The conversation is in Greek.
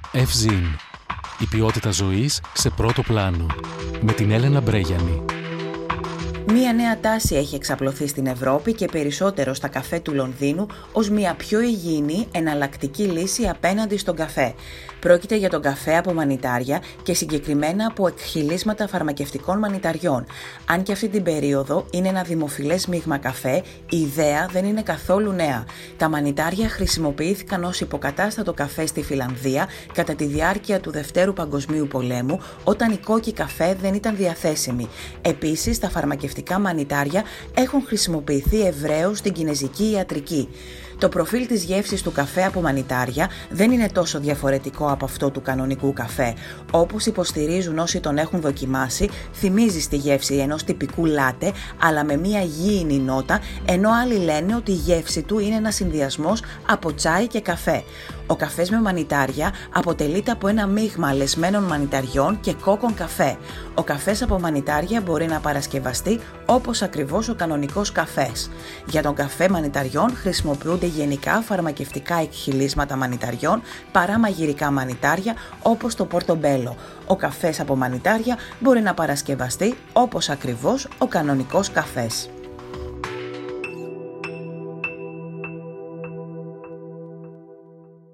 Ευζήν. Η ποιότητα ζωής σε πρώτο πλάνο. Με την Έλενα Μπρέγιανη. Μία νέα τάση έχει εξαπλωθεί στην Ευρώπη και περισσότερο στα καφέ του Λονδίνου ως μια πιο υγιεινή εναλλακτική λύση απέναντι στον καφέ. Πρόκειται για τον καφέ από μανιτάρια και συγκεκριμένα από εκχυλίσματα φαρμακευτικών μανιταριών. Αν και αυτή την περίοδο είναι ένα δημοφιλές μείγμα καφέ, η ιδέα δεν είναι καθόλου νέα. Τα μανιτάρια χρησιμοποιήθηκαν ως υποκατάστατο καφέ στη Φιλανδία κατά τη διάρκεια του Δευτέρου Παγκοσμίου Πολέμου, όταν η κόκκι καφέ δεν ήταν διαθέσιμη. Επίσης, τα φαρμακευτικά μανιτάρια έχουν χρησιμοποιηθεί ευρέως στην κινεζική ιατρική. Το προφίλ της γεύσης του καφέ από μανιτάρια δεν είναι τόσο διαφορετικό από αυτό του κανονικού καφέ. Όπως υποστηρίζουν όσοι τον έχουν δοκιμάσει, θυμίζει στη γεύση ενός τυπικού λάτε, αλλά με μια γήινη νότα, ενώ άλλοι λένε ότι η γεύση του είναι ένας συνδυασμός από τσάι και καφέ. Ο καφές με μανιτάρια αποτελείται από ένα μείγμα λεσμένων μανιταριών και κόκκον καφέ. Ο καφές από μανιτάρια μπορεί να παρασκευαστεί όπως ακριβώς ο κανονικός καφές. Για τον καφέ μανιταριών χρησιμοποιούνται γενικά φαρμακευτικά εκχυλίσματα μανιταριών παρά μαγειρικά μανιτάρια όπως το πορτομπέλο. Ο καφές από μανιτάρια μπορεί να παρασκευαστεί όπως ακριβώς ο κανονικός καφές.